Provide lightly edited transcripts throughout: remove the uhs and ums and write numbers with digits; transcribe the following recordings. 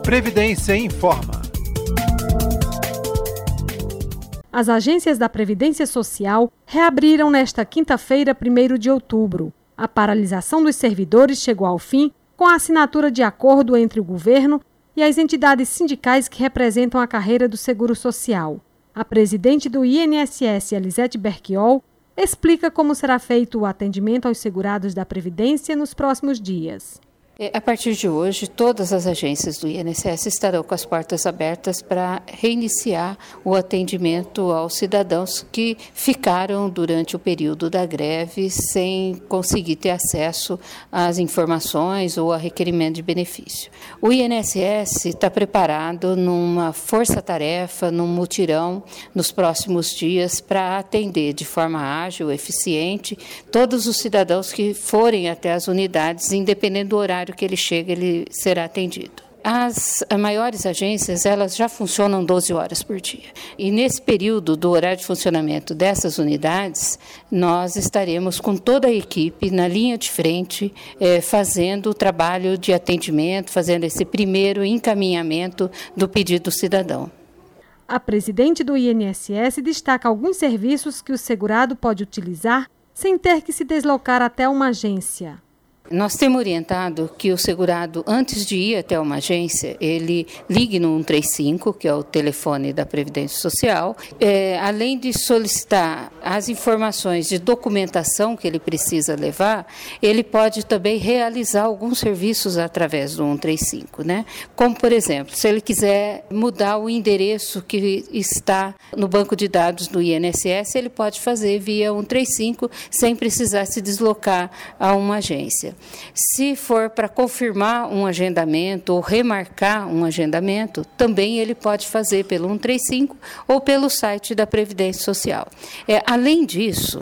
Previdência informa. As agências da Previdência Social reabriram nesta quinta-feira, 1º de outubro. A paralisação dos servidores chegou ao fim com a assinatura de acordo entre o governo e as entidades sindicais que representam a carreira do Seguro Social. A presidente do INSS, Elisete Berchiol, explica como será feito o atendimento aos segurados da Previdência nos próximos dias. A partir de hoje, todas as agências do INSS estarão com as portas abertas para reiniciar o atendimento aos cidadãos que ficaram durante o período da greve sem conseguir ter acesso às informações ou a requerimento de benefício. O INSS está preparado numa força-tarefa, num mutirão, nos próximos dias para atender de forma ágil, eficiente, todos os cidadãos que forem até as unidades, independente do horário que ele chega, ele será atendido. As maiores agências, elas já funcionam 12 horas por dia. E nesse período do horário de funcionamento dessas unidades, nós estaremos com toda a equipe na linha de frente, fazendo o trabalho de atendimento, fazendo esse primeiro encaminhamento do pedido do cidadão. A presidente do INSS destaca alguns serviços que o segurado pode utilizar sem ter que se deslocar até uma agência. Nós temos orientado que o segurado, antes de ir até uma agência, ele ligue no 135, que é o telefone da Previdência Social, além de solicitar as informações de documentação que ele precisa levar, ele pode também realizar alguns serviços através do 135, né? Como, por exemplo, se ele quiser mudar o endereço que está no banco de dados do INSS, ele pode fazer via 135, sem precisar se deslocar a uma agência. Se for para confirmar um agendamento ou remarcar um agendamento, também ele pode fazer pelo 135 ou pelo site da Previdência Social. Além disso,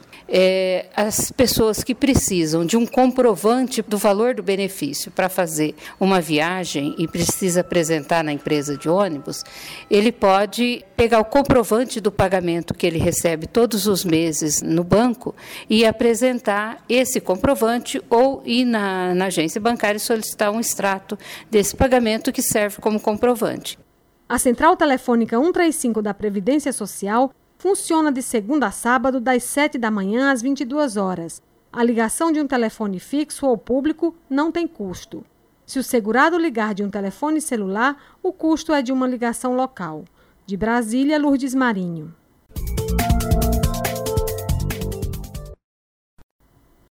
as pessoas que precisam de um comprovante do valor do benefício para fazer uma viagem e precisa apresentar na empresa de ônibus, ele pode pegar o comprovante do pagamento que ele recebe todos os meses no banco e apresentar esse comprovante ou ir na agência bancária e solicitar um extrato desse pagamento que serve como comprovante. A central telefônica 135 da Previdência Social funciona de segunda a sábado, das 7 da manhã às 22 horas. A ligação de um telefone fixo ou público não tem custo. Se o segurado ligar de um telefone celular, o custo é de uma ligação local. De Brasília, Lourdes Marinho.